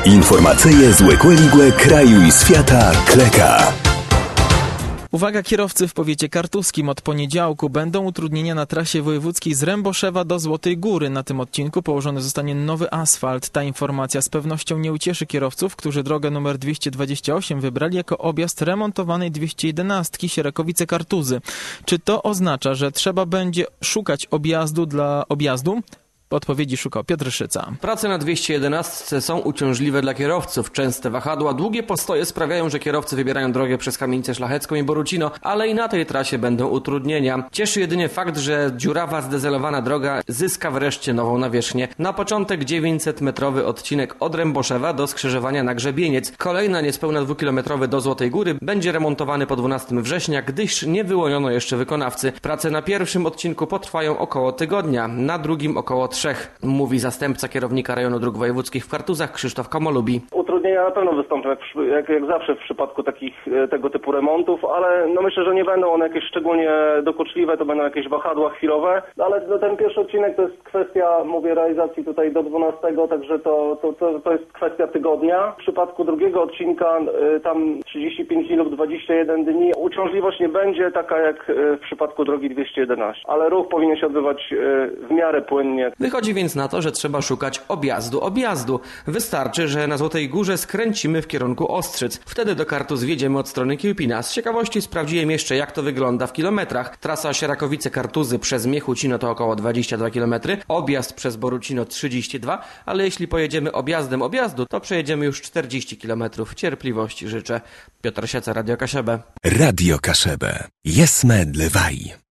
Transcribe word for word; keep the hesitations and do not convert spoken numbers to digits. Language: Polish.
Informacyje z Łekłe kraju i świata Kleka. Uwaga, kierowcy w powiecie kartuskim. Od poniedziałku będą utrudnienia na trasie wojewódzkiej z Ręboszewa do Złotej Góry. Na tym odcinku położony zostanie nowy asfalt. Ta informacja z pewnością nie ucieszy kierowców, którzy drogę numer dwieście dwadzieścia osiem wybrali jako objazd remontowanej dwieście jedenaście Sierakowce-Kartuzy. Czy to oznacza, że trzeba będzie szukać objazdu dla objazdu? Odpowiedzi szukał Piotr Szyca. Prace na dwieście jedenaście są uciążliwe dla kierowców. Częste wahadła, długie postoje sprawiają, że kierowcy wybierają drogę przez Kamienicę Szlachecką i Borucino, ale i na tej trasie będą utrudnienia. Cieszy jedynie fakt, że dziurawa, zdezelowana droga zyska wreszcie nową nawierzchnię. Na początek dziewięćsetmetrowy odcinek od Ręboszewa do skrzyżowania na Grzebieniec. Kolejna niespełna dwukilometrowy do Złotej Góry będzie remontowany po dwunastego września, gdyż nie wyłoniono jeszcze wykonawcy. Prace na pierwszym odcinku potrwają około tygodnia, na drugim około trzech. Mówi zastępca kierownika rejonu dróg wojewódzkich w Kartuzach Krzysztof Komolubi. Utrudnienia na pewno wystąpią, jak, jak, jak zawsze w przypadku takich tego typu remontów, ale no myślę, że nie będą one jakieś szczególnie dokuczliwe, to będą jakieś wahadła chwilowe, ale no, ten pierwszy odcinek to jest kwestia, mówię, realizacji tutaj do dwunastego, także to, to, to, to jest kwestia tygodnia. W przypadku drugiego odcinka tam trzydzieści pięć dni lub dwadzieścia jeden dni. Uciążliwość nie będzie taka jak w przypadku drogi dwieście jedenaście, ale ruch powinien się odbywać w miarę płynnie. Wychodzi więc na to, że trzeba szukać objazdu objazdu. Wystarczy, że na Złotej Górze skręcimy w kierunku Ostrzyc. Wtedy do Kartuz wjedziemy od strony Kiełpina. Z ciekawości sprawdziłem jeszcze, jak to wygląda w kilometrach. Trasa Sierakowice-Kartuzy przez Miechucino to około dwadzieścia dwa kilometry, objazd przez Borucino trzydzieści dwa, ale jeśli pojedziemy objazdem objazdu, to przejedziemy już czterdzieści kilometrów. Cierpliwości życzę. Piotr Sieca, Radio Kaszebę. Radio Kaszebę. Jesme dlewaj.